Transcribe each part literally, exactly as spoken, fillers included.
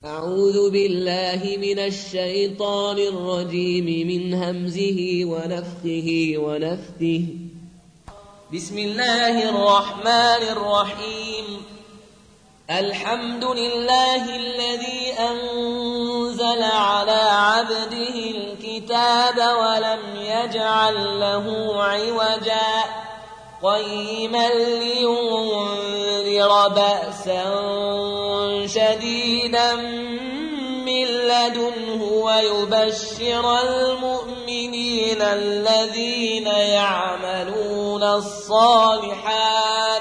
أعوذ بالله من الشيطان الرجيم من همزه ونفخه ونفثه. بسم الله الرحمن الرحيم. الحمد لله الذي أنزل على عبده الكتاب ولم يجعل له عوجا قيما لينذر بأسا شديدا من لدنه ويبشر المؤمنين الذين يعملون الصالحات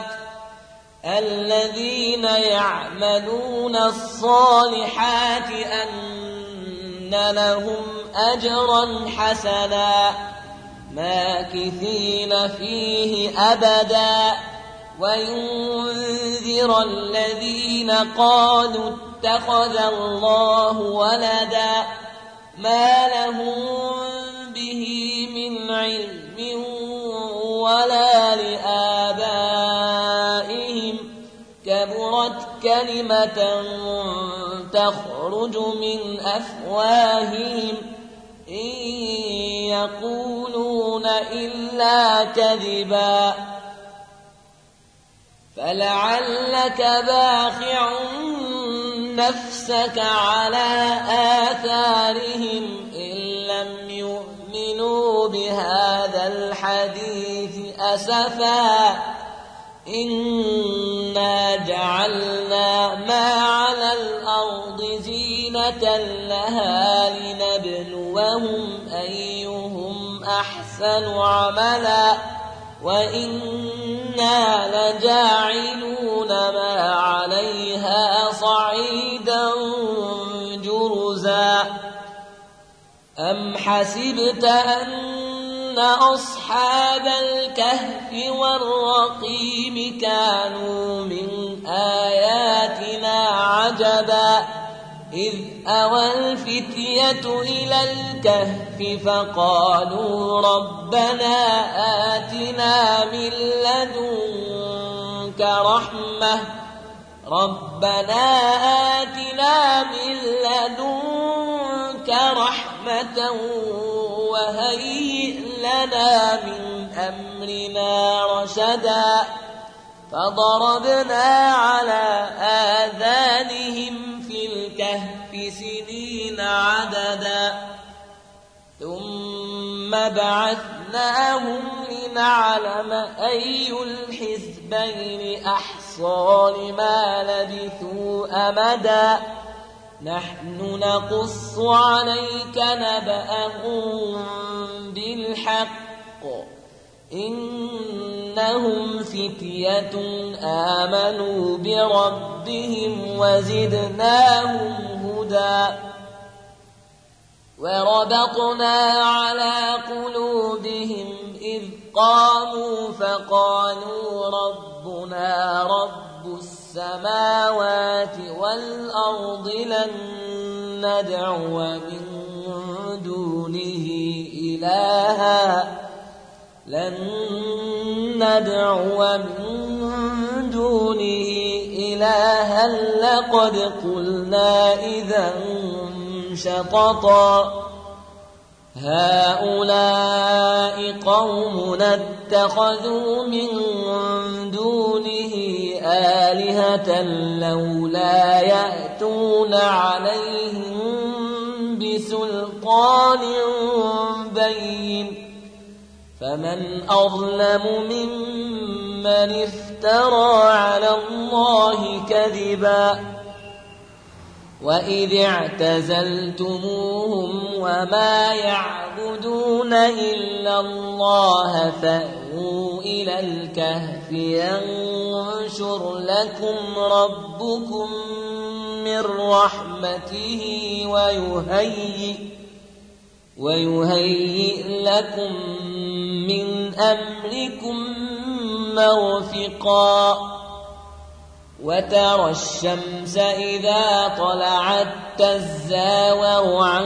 الذين يعملون الصالحات أن لهم أجرا حسنا ماكثين فيه أبدا وينذر الذين قالوا اتخذ الله ولدا ما لهم به من علم ولا لآبائهم كبرت كلمة تخرج من أفواههم إن يقولون إلا كذبا فلعلك باخع نفسك على آثارهم إن لم يؤمنوا بهذا الحديث أسفا إنا جعلنا ما على الأرض زينة لها لنبلوهم أيهم أحسن عملا وإنا لجاعلون ما عليها صعيدا جرزا أم حسبت أن أصحاب الكهف والرقيم كانوا من آياتنا عجبا إذ أوى الفتية إلى الكهف فقالوا ربنا آتنا من لدنك رحمة ربنا آتنا من لدنك رحمة وهيئ لنا من أمرنا رشدا فضربنا على آذانهم في الكهف سنين عددا ثم بعثناهم لنعلم أي الحزبين أحصى لما لبثوا أمدا نحن نقص عليك نبأهم بالحق إنهم فتية آمنوا بربهم وزدناهم هدى وربطنا على قلوبهم إذ قاموا فقالوا ربنا رب السماوات والأرض لن ندعو من دونه إلها لن ندعو من دونه إلها لقد قلنا إذا شططا هؤلاء قومنا اتخذوا من دونه آلهة لولا يأتون عليهم بسلطان بين فمن أظلم ممن افترى على الله كذبا وإذ اعتزلتموهم وما يعبدون إلا الله فأووا إلى الكهف ينشر لكم ربكم من رحمته ويهيئ ويهيئ لكم من أمركم مرفقا وترى الشمس إذا طلعت تزاور عن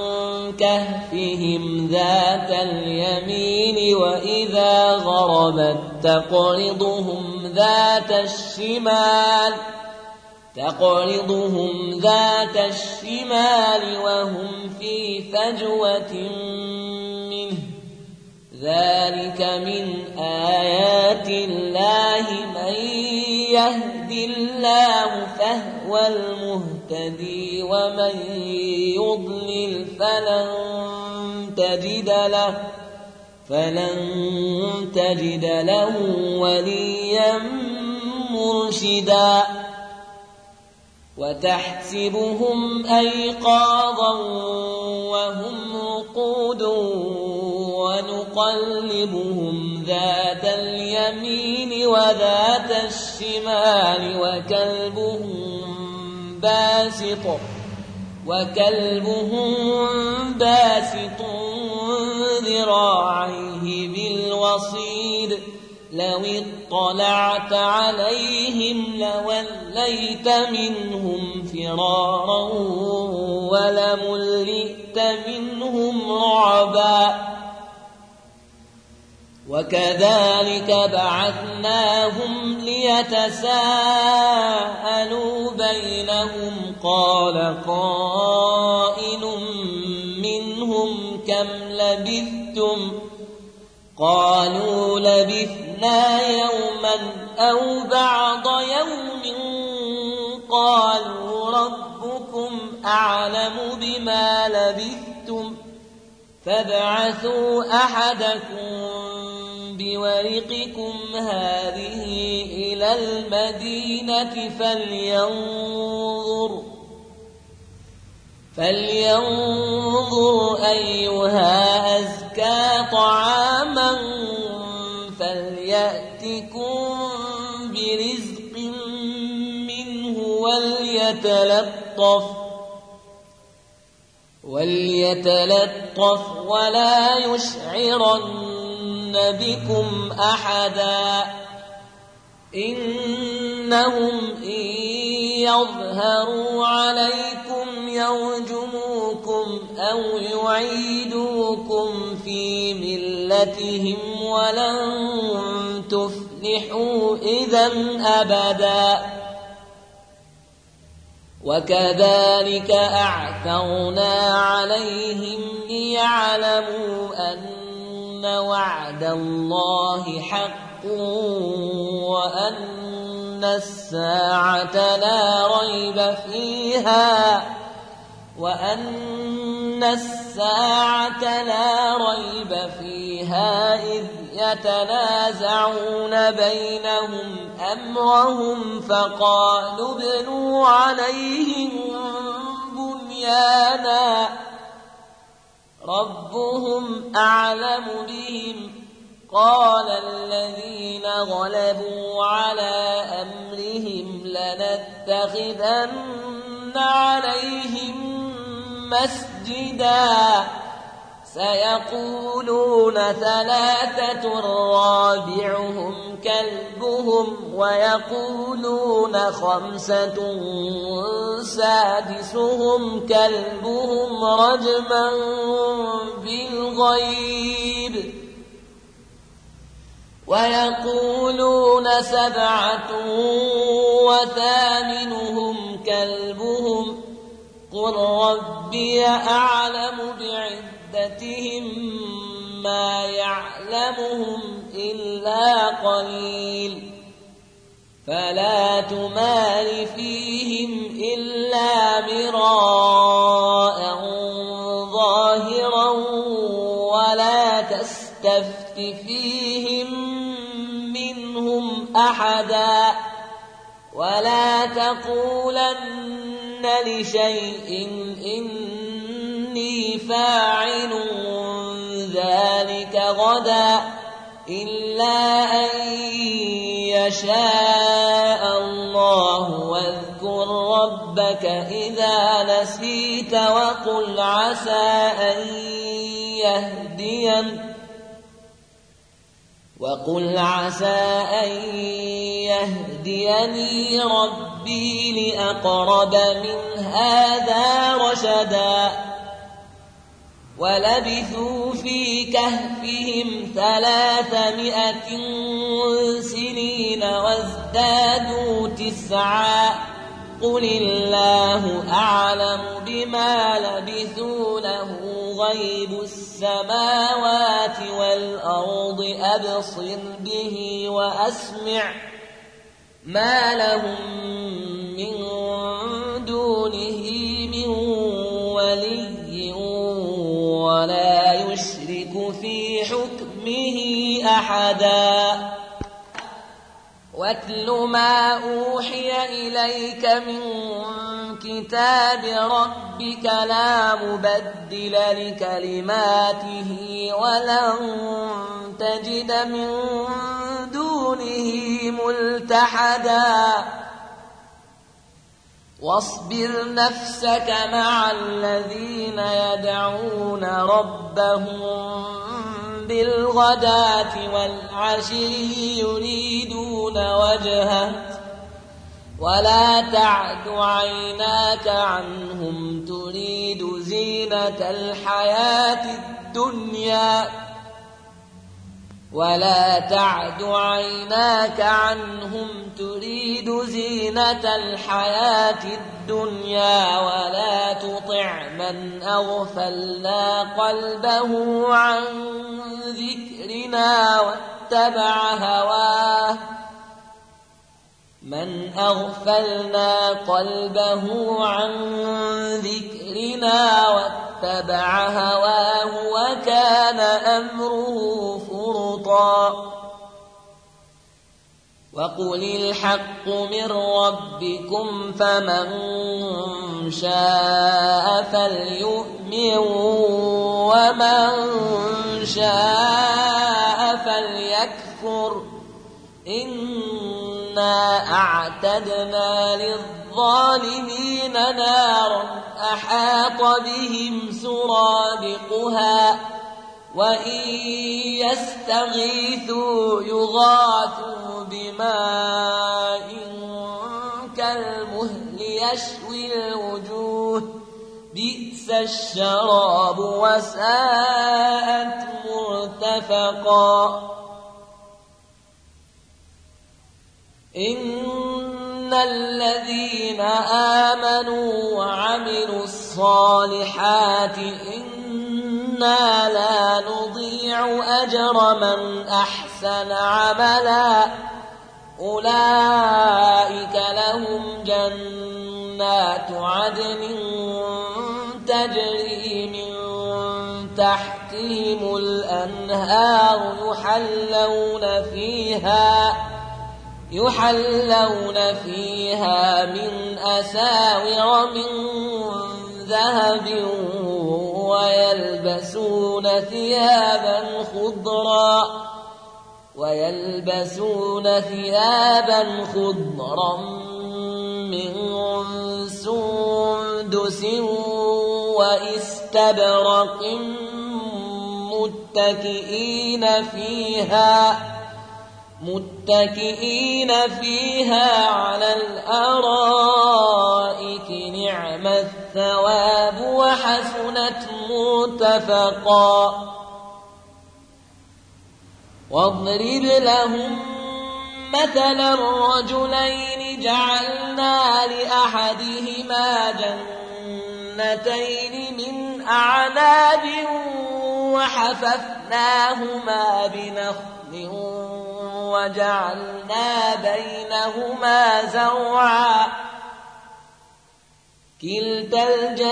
كهفهم ذات اليمين وإذا غربت تقرضهم ذات الشمال تقرضهم ذات الشمال وهم في فجوة منه ذلك من آيات الله من يهد الله فهو المهتدي ومن يضلل فلن تجد له فلن تجد له وليا مرشدا وتحسبهم أيقاظا وهم رقود ونقلبهم ذات اليمين وذات الشمال وكلبهم باسط وكلبهم باسط ذراعيه بالوصيد لو اطلعت عليهم لوليت منهم فرارا ولملئت منهم رعبا وكذلك بعثناهم ليتساءلوا بينهم قال قائل منهم كم لبثتم قالوا لبثنا يوما أو بعض يوم قالوا ربكم أعلم بما لبثتم فابعثوا أحدكم بورقكم هذه إلى المدينة فلينظر فلينظر أيها أزكى طعاما فليأتكم برزق منه وليتلطف وليتلطف ولا يشعرن بكم أحدا إنهم إن يظهروا عليكم يرجموكم أو يعيدوكم في ملتهم ولن تفلحوا إذا أبدا وكذلك أعثرنا عليهم ليعلموا أن وعد الله حق وأن الساعة لا ريب فيها وأن الساعة لا ريب فيها إذ يتنازعون بينهم أمرهم فقالوا ابنوا عليهم بنيانا ربهم أعلم بهم قال الذين غلبوا على أمرهم لنتخذن عليهم مسجدا سيقولون ثلاثة رابعهم كلبهم ويقولون خمسة سادسهم كلبهم رجما بالغيب ويقولون سبعة وثامنهم كلبهم قل ربي أعلم بعدتهم ما يعلمهم إلا قليل فلا تمار فيهم إلا مراء ظاهرا ولا تستفت فيهم منهم أحدا ولا تقولن لشيء إني فاعل ذلك غدا إلا أن يشاء الله واذكر ربك إذا نسيت وقل عسى أن يهدين وقل عسى أن يهديني ربي لأقرب من هذا رشدا ولبثوا في كهفهم ثلاثمائة سنين وازدادوا تسعا قل الله أعلم بما لبثوا له غيب السماوات والأرض أبصر به وأسمع ما لهم من دونه من ولي ولا يشرك في حكمه أحدا واتل ما أوحي إليك من كتاب ربك لا مبدل لكلماته ولن تجد من دونه ملتحدا واصبر نفسك مع الذين يدعون ربهم بالغداة والعشي يريدون وجهه ولا تعد عيناك عنهم تريد زينة الحياة الدنيا ولا تعد عيناك عنهم تريد زينة الحياة الدنيا ولا تطع من أغفلنا قلبه عن ذكرنا واتبع هواه من أغفلنا قلبه عن ذكرنا واتبع هواه وكان أمره فرطا وقل الحق من ربكم فمن شاء فليؤمن ومن شاء فليكفر إنا أعتدنا للظالمين نارا أحاط بهم سرادقها وإن يستغيثوا يغاثوا بماء كالمهل يشوي الوجوه بئس الشراب وساءت مرتفقا إن الذين آمنوا وعملوا الصالحات إنا لا نضيع أجر من أحسن عملا أولئك لهم جنات عدن تجري من تحتهم الأنهار يحلون فيها يحلون فيها من أساور من ذهب ويلبسون ثيابا خضرا ويلبسون ثيابا خضرا من سندس واستبرق متكئين فيها متكئين فيها على الأرائك نعم الثواب وحسنت مرتفقا واضرب لهم مثلا الرجلين جعلنا لأحدهما جنتين من أعناب وحففناهما بنخل وجعلنا بينهما زرعا كلتا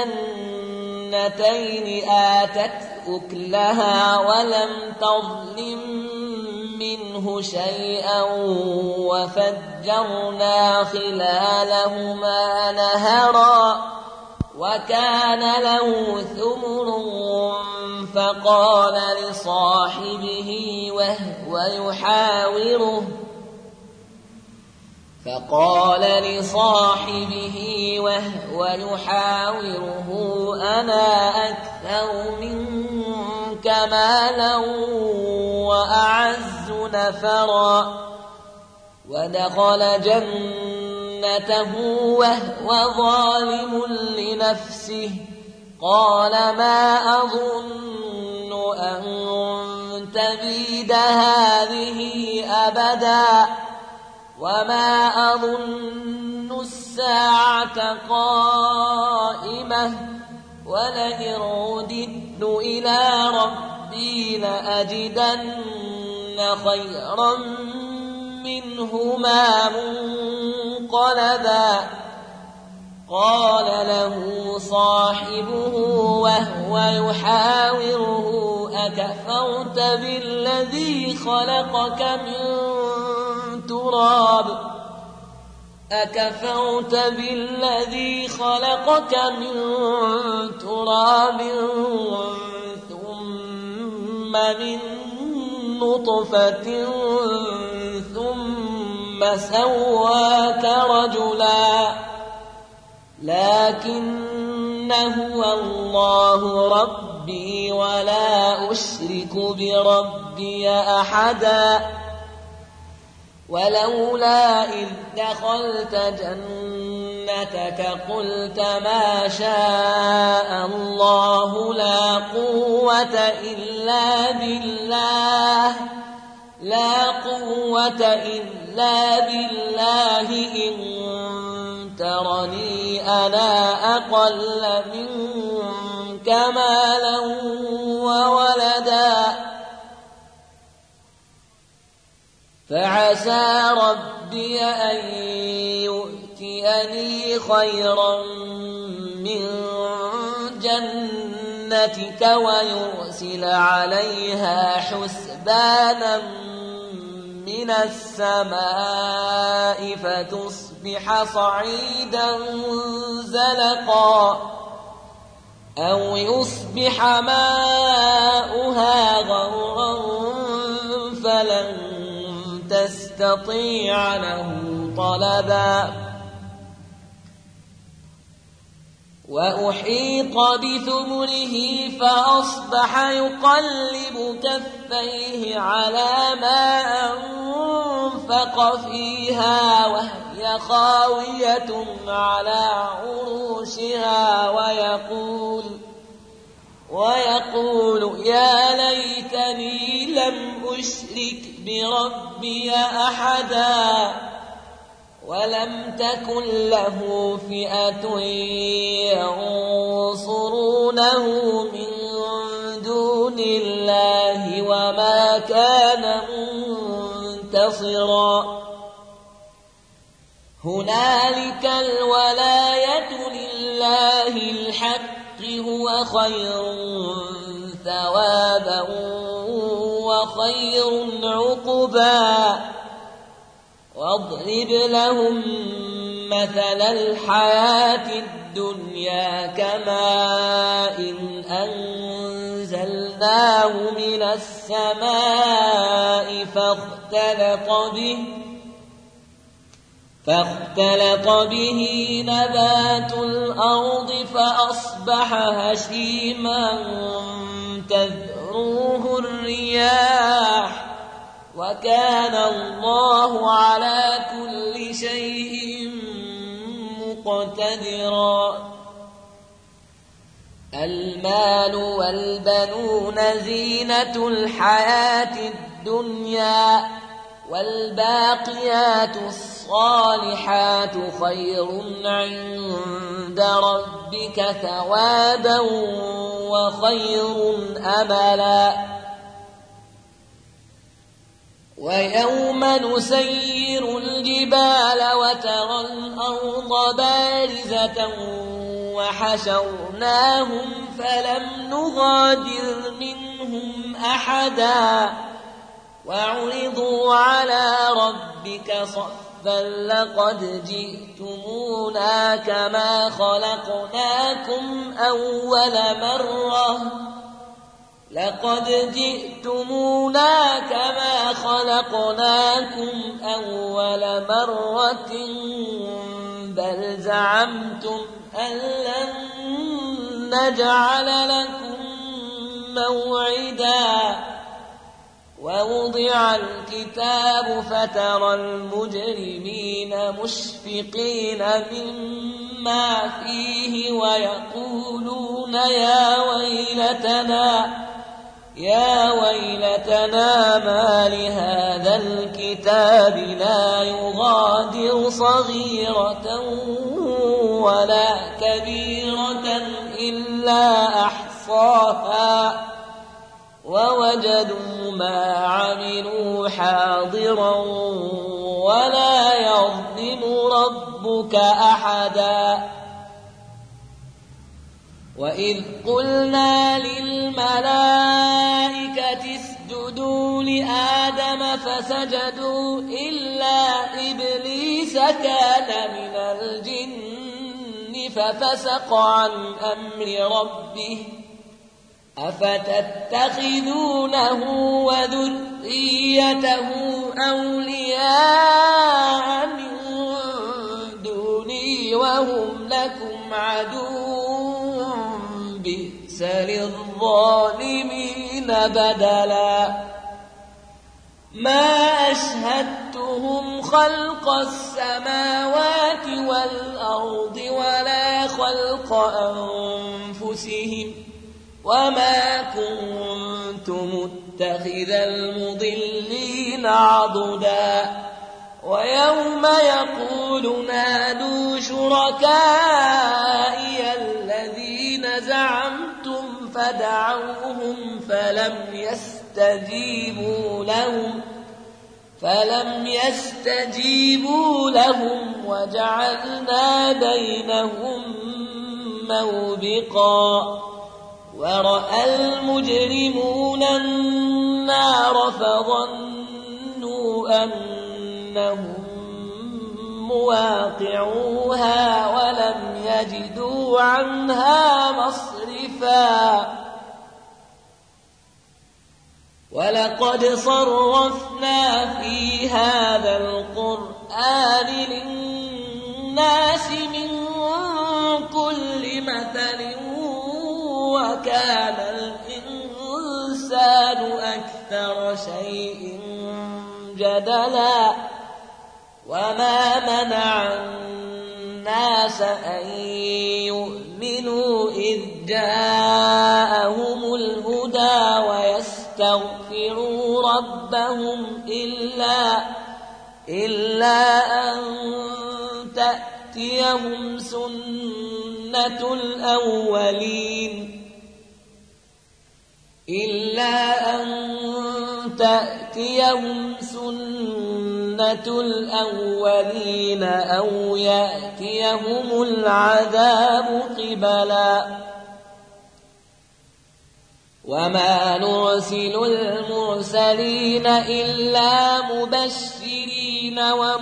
الجنتين آتت أكلها ولم تظلم منه شيئا وفجرنا خلالهما نهرا وكان له ثمر فقال لصاحبه وهو يحاوره فقال لصاحبه وهو يحاوره أنا أكثر منك مالا وأعز نفرا ودخل جنته وهو ظالم لنفسه قال ما أظن أن تبيد هذه أبدا وما أظن الساعة قائمة ولئن رددت إلى ربي لأجدن خيرا منهما منقلبا قال له صاحبه وهو يحاوره أكفرت بالذي خلقك من تراب أكفرت بالذي خلقك من تراب ثم من نطفة ثم سواك رجلا لكن هو الله ربي ولا أشرك بربي أحدا ولولا إذ دخلت جنتك قلت ما شاء الله لا قوة إلا بالله لا قوة إلا بالله إن ترني أنا أقل منك مالا وولدا فعسى ربي أن يؤتيني خيرا من جنتك ويرسل عليها حسبانا من السماء فتصبح صعيدا زلقا أو يصبح ماؤها غورا فلن تستطيع له طلبا وأحيط بثمره فأصبح يقلب كفيه على ما أنفق فيها وهي خاوية على عروشها ويقول ويقول يا ليتني لم أشرك بربي أحدا ولم تكن له فئة ينصرونه من دون الله وما كان منتصرا هنالك الولاية لله الحق هو خير ثوابا وخير عقبا واضرب لهم مثل الحياة الدنيا كماء إن أنزلناه من السماء فاختلط به فاختلط به نبات الأرض فأصبح هشيما تذروه الرياح وكان الله على كل شيء مقتدرا المال والبنون زينة الحياة الدنيا والباقيات الصالحات خير عند ربك ثوابا وخير أملا ويوم نسير الجبال وترى الأرض بارزة وحشرناهم فلم نغادر منهم أحدا وعرضوا على ربك صفا لقد جئتمونا كما خلقناكم أول مرة لقد جئتمونا كما خلقناكم أول مرة بل زعمتم أن لن نجعل لكم موعدا ووضع الكتاب فترى المجرمين مشفقين مما فيه ويقولون يا ويلتنا يا ويلتنا ما لهذا الكتاب لا يغادر صغيرة ولا كبيرة إلا أحصاها ووجدوا ما عملوا حاضرا ولا يظلم ربك أحدا وإذ قلنا للملائكة اسجدوا لآدم فسجدوا إلا إبليس كان من الجن ففسق عن أمر ربه أفتتخذونه وذريته أولياء من دوني وهم لكم عدو بئس للظالمين بدلا ما أشهدتهم خلق السماوات والأرض ولا خلق أنفسهم وما كنت متخذ المضلين عضدا ويوم يقول نادوا شركائي الذين زعمتم فدعوهم فلم يستجيبوا لهم فلم يستجيبوا لهم وجعلنا بينهم موبقا ورأى المجرمون النار فظنوا أنهم مواقعوها ولم يجدوا عنها مصرفا ولقد صرفنا في هذا القرآن للناس من كل مثل وكان الإنسان أكثر شيء جدلا وما منع الناس أن يؤمنوا إذ جاءهم الهدى ويستغفروا ربهم إلا إلا أن تأتيهم سنة الأولين إلا أن تأتيهم سنة الأولين أو يأتيهم العذاب قبلا وما نرسل المرسلين إلا مبشرين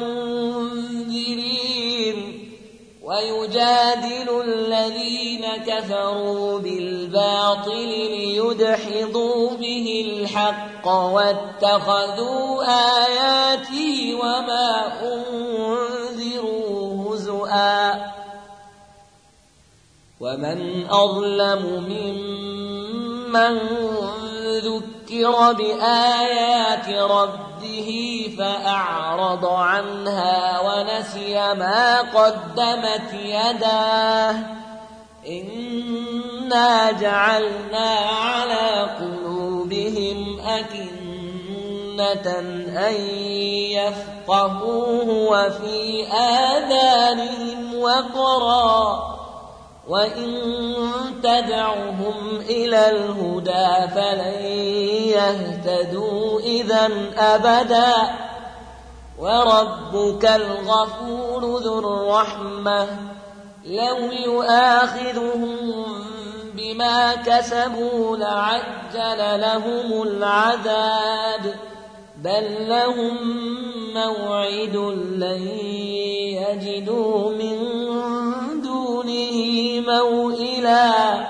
ومنذرين ويجادل الذين كفروا بالباطل ليدحضوا به الحق واتخذوا آياتي وما أنذروا هزؤا ومن أظلم ممن ذكر بآيات ربه فأعرض عنها ونسي ما قدمت يداه إنا جعلنا على قلوبهم أكنة أن يفقهوه وفي آذانهم وقرا وإن تدعهم إلى الهدى فلن يهتدوا إذن أبدا وربك الغفور ذو الرحمة لو يؤاخذهم بما كسبوا لعجل لهم العذاب بل لهم موعد لن يجدوا من دونه موئلا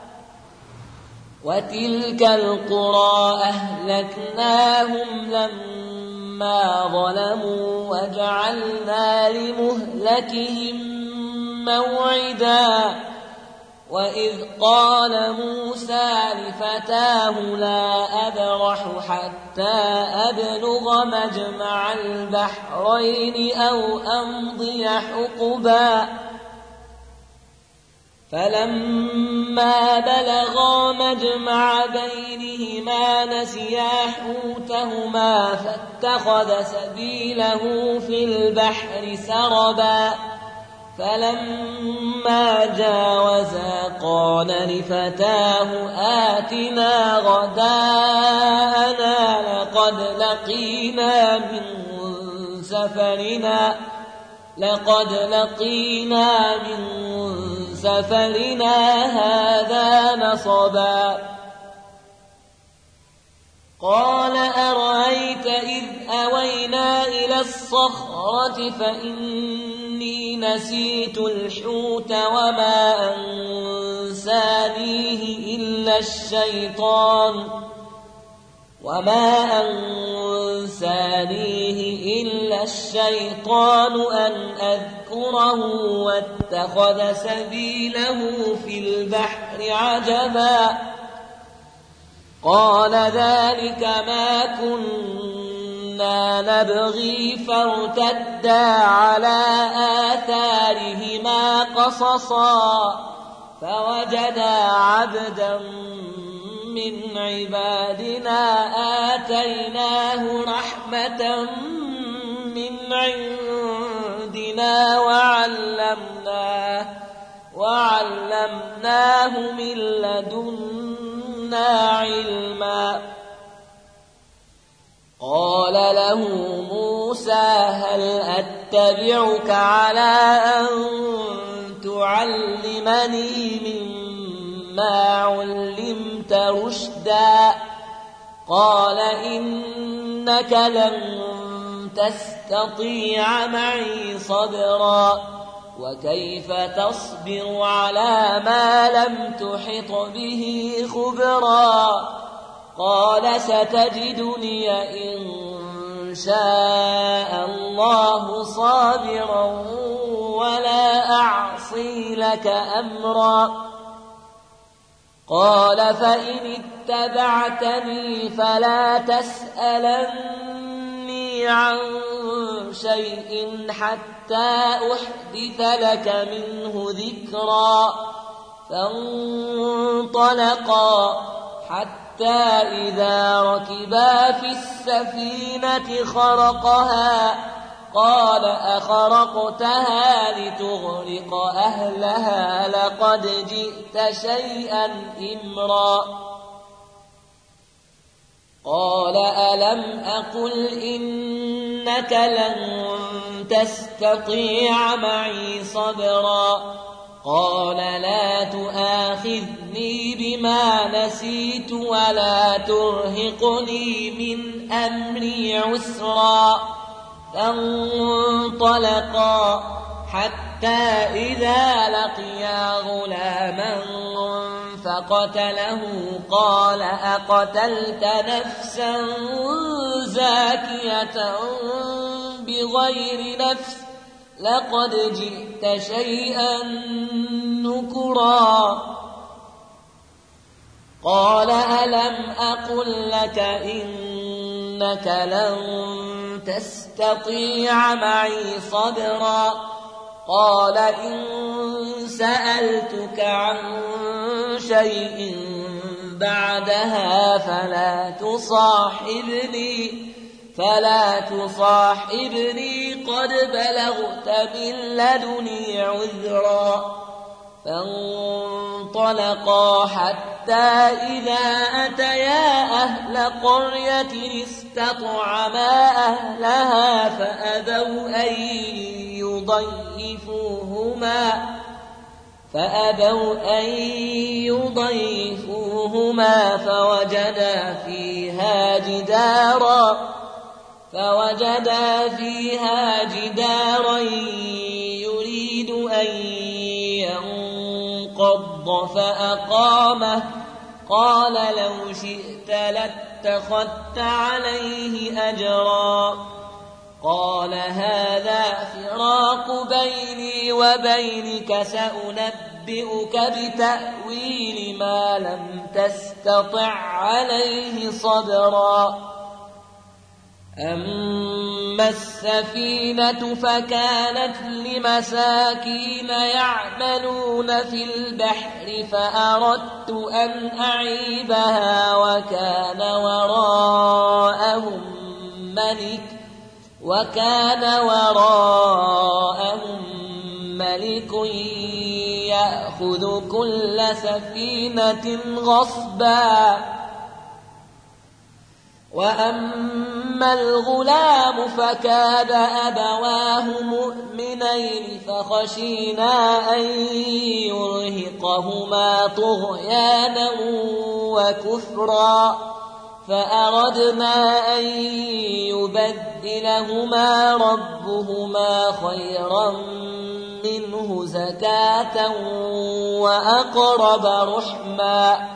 وتلك القرى أهلكناهم لما ظلموا وجعلنا لمهلكهم موعدا وإذ قال موسى لفتاه لا أبرح حتى أبلغ مجمع البحرين أو أمضي حقبا فلما بلغا مجمع بينهما نسيا حوتهما فاتخذ سبيله في البحر سربا فلما جاوزا قال لفتاه آتنا غداءنا لقد لقينا من سفرنا لقد لقينا من سفرنا هذا نصبا قال أرأيت إذ أوينا إلى الصخرة فإني نسيت الحوت وما أنسانيه إلا الشيطان وما أنسانيه إلا الشيطان أن أذكره واتخذ سبيله في البحر عجبا قال ذلك ما كنا نبغي فارتدا على آثارهما قصصا فوجدا عبدا من عبادنا آتيناه رحمة من عندنا وعلمناه وعلمناه من لدنا علما قال له موسى هل أتبعك على أن تعلمني مما علمت رشدا قال إنك لن تستطيع معي صبرا وكيف تصبر على ما لم تحط به خبرا قال ستجدني إن شاء الله صابرا ولا أعصي لك أمرا قال فإن اتبعتني فلا تسألني عن شيء حتى أحدث لك منه ذكرا فانطلقا حتى إذا ركبا في السفينة خرقها قال أخرقتها لتغرق أهلها لقد جئت شيئا إمرا قال ألم أقل إنك لن تستطيع معي صبرا قال لا تؤاخذني بما نسيت ولا ترهقني من أمري عسرا فانطلقا حتى إذا لقيا غلاما فقتله قال أقتلت نفسا زاكية بغير نفس لقد جئت شيئا نكرا قال ألم أقل لك إنك لن تستطيع معي صبرا قال إن سألتك عن شيء بعدها فلا تصاحبني فلا تصاحبني قد بلغت من لدني عذرا فانطلقا حتى إذا أتيا أهل قرية استطعما أهلها فأبوا أن يضيفوهما فأبوا أن يضيفوهما فوجدا فيها جدارا فوجدا فيها جدارا يريد أن ينقض فأقامه قال لو شئت لاتخذت عليه أجرا قال هذا فراق بيني وبينك سأنبئك بتأويل ما لم تستطع عليه صبرا أما السفينة فكانت لمساكين يعملون في البحر فأردت أن أعيبها وكان وراءهم ملك وكان وراءهم ملك يأخذ كل سفينة غصبا. وأما الغلام فكان أبواه مؤمنين فخشينا أن يرهقهما طغيانا وكفرا فأردنا أن يبدلهما ربهما خيرا منه زكاة وأقرب رحما.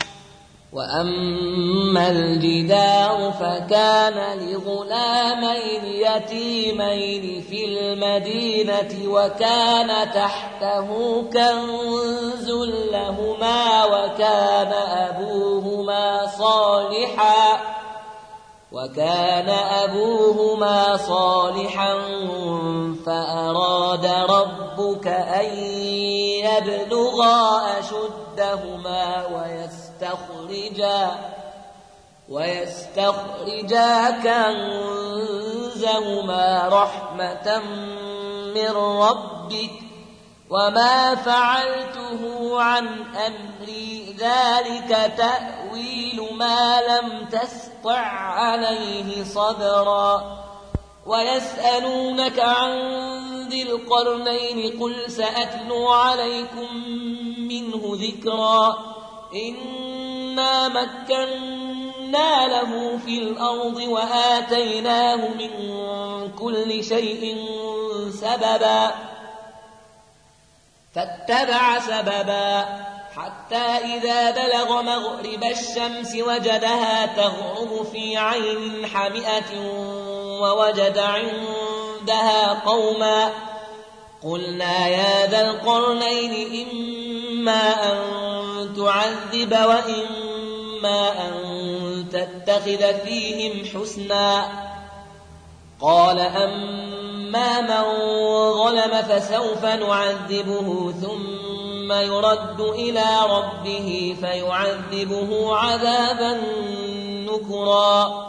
وأما الجدار فكان لغلامين يتيمين في المدينة وكان تحته كنز لهما وكان أبوهما صالحا وكان أبوهما صالحا فأراد ربك أن يبلغا أشدهما ويستخرجا ويستخرجا كنزهما رحمة من ربك وما فعلته عن أمري ذلك تأويل ما لم تسطع عليه صبرا. ويسألونك عن ذي القرنين قل سأتلو عليكم منه ذكرا. إنا مكنا له في الأرض وآتيناه من كل شيء سببا فاتبع سببا حتى إذا بلغ مغرب الشمس وجدها تغرب في عين حمئة ووجد عندها قوما قلنا يا ذا القرنين إما أن تعذب وإما أن تتخذ فيهم حسنا. قال أما من ظلم فسوف نعذبه ثم يرد إلى ربه فيعذبه عذابا نكرا.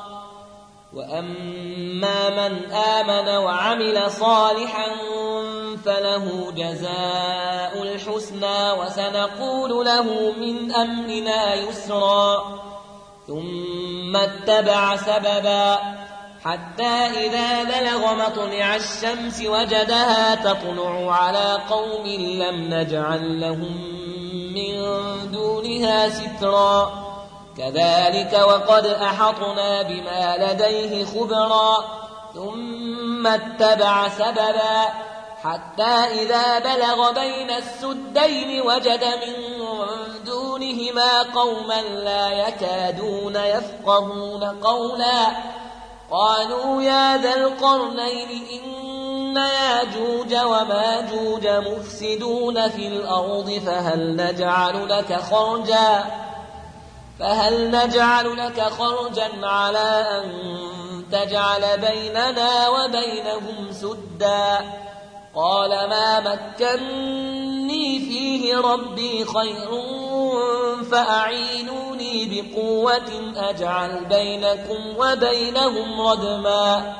وأما من آمن وعمل صالحا فله جزاء الحسنى وسنقول له من أمرنا يسرا. ثم اتبع سببا حتى إذا بلغ مطلع الشمس وجدها تطلع على قوم لم نجعل لهم من دونها سترا. كذلك وقد أحطنا بما لديه خبرا. ثم اتبع سببا حتى إذا بلغ بين السدين وجد من دونهما قوما لا يكادون يفقهون قولا قالوا يا ذا القرنين إن ياجوج وماجوج مفسدون في الأرض فهل نجعل لك خرجا فهل نجعل لك خرجا على أن تجعل بيننا وبينهم سدا. قال ما مكني فيه ربي خير فأعينوني بقوة أجعل بينكم وبينهم ردما.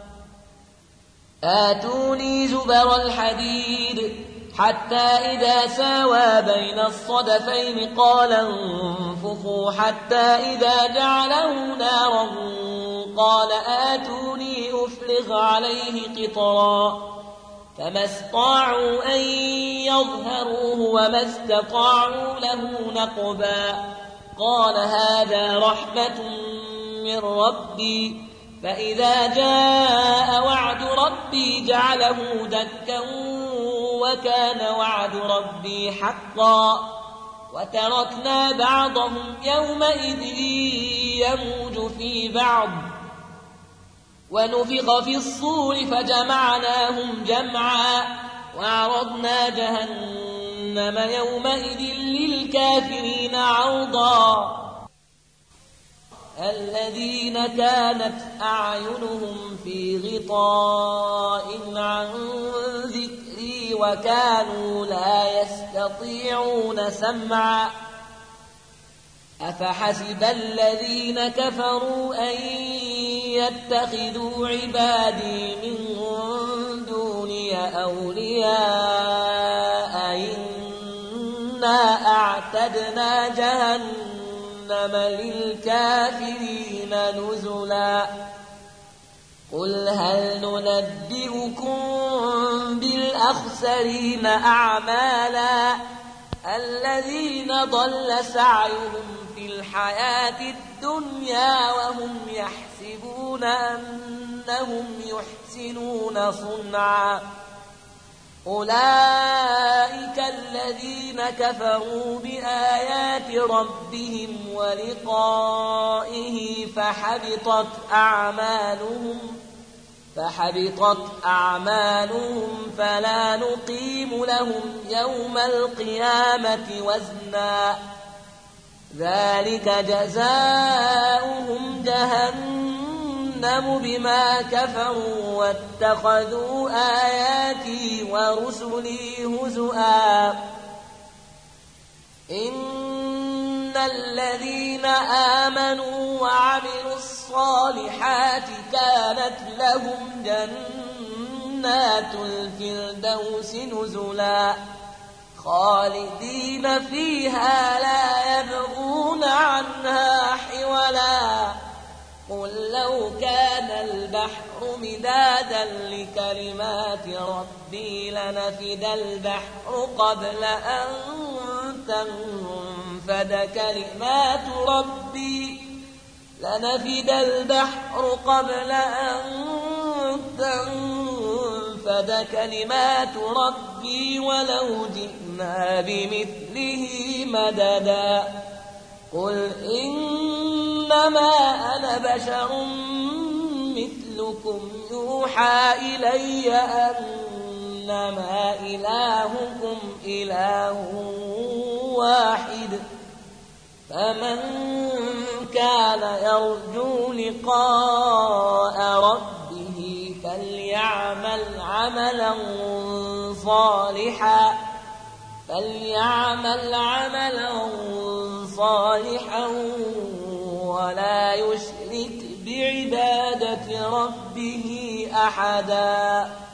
آتوني زبر الحديد حتى إذا ساوى بين الصدفين قال انفخوا حتى إذا جعله نارا قال آتوني أفرغ عليه قطرا. فما استطاعوا أن يظهروه وما استطاعوا له نقبا. قال هذا رحمة من ربي فإذا جاء وعد ربي جعله دكا وكان وعد ربي حقا. وتركنا بعضهم يومئذ يموج في بعض ونفخ في الصور فجمعناهم جمعا وعرضنا جهنم يومئذ للكافرين عرضا. الذين كانت أعينهم في غطاء عن ذكري وكانوا لا يستطيعون سمعا أفحسب الذين كفروا أن يتخذوا عبادي من دوني أولياء إنا أعتدنا جهنم للكافرين نزلا قل هل ننبئكم بالأخسرين أعمالا الذين ضل سعيهم في الحياة الدنيا وهم يحسبون أنهم يحسنون صنعا أولئك الذين كفروا بآيات ربهم ولقائه فحبطت أعمالهم فحبطت أعمالهم فلا نقيم لهم يوم القيامة وزنا ذلك جزاؤهم جهنم بما كفروا واتخذوا آياتي ورسلي هزؤا إن الذين آمنوا وعملوا الصالحات كانت لهم جنات الفردوس نزلا خالدين فيها لا يبغون عنها حولا قل لو كان البحر مدادا لكلمات ربي لنفد البحر قبل أن تنفد كلمات ربي لنفد البحر قبل أن تنفد كلمات ربي ولو جئنا بمثله مددا قل إنما أنا بشر مثلكم يوحى إلي أنما إلهكم إله واحد فمن كان يرجو لقاء ربه فليعمل عملا صالحا فليعمل عملا صالحا ولا يشرك بعبادة ربه أحدا.